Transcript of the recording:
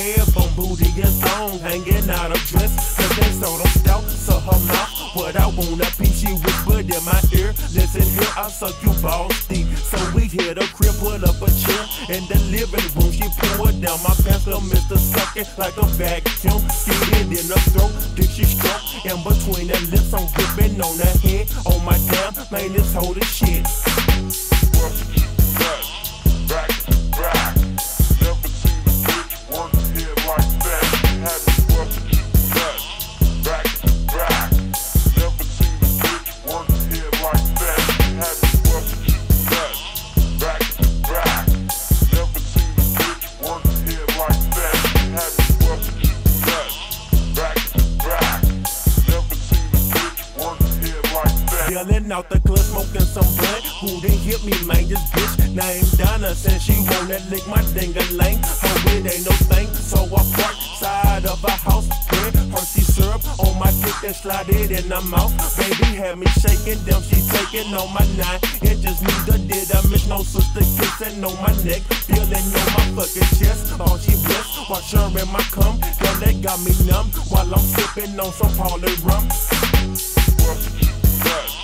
red bone booty and thong hanging out of dress. Cause they so them stout, so her mouth. What I wanna be, she whispered in my ear. Listen here, I'll suck you balls deep. So we hit a crib, put up a chair in the living room. She poured down my pants, little Mr. Sucking like a vacuum. Get it in the throat, then she stroke. In between the lips, I'm gripping on her head. Oh my damn, man, this whole is shit. Back to back. Never seen a bitch work here like that. Had me bustin' you nuts. Back to back. Never seen a bitch work here like that. Had me bustin' you nuts. Back to back. Never seen a bitch work here like that. Had me bustin' you nuts. Back to back. Never seen a bitch work here like that. Dealing out the club, smoking some blunt. Who done hit me, man? This bitch named Donna. Said she wanna lick my ding-a-ling. Oh, it ain't no thing. So I park side of a house. Spread Hershey syrup on my dick and slide it in her mouth. Baby had me shaking them. She taking on my 9 inches. Neither did I miss no sister kissing on my neck. Feeling on my fucking chest. All she blessed. Watch her in my cum. Girl, that got me numb while I'm sipping on some Pauly rum. Bustin' you nuts.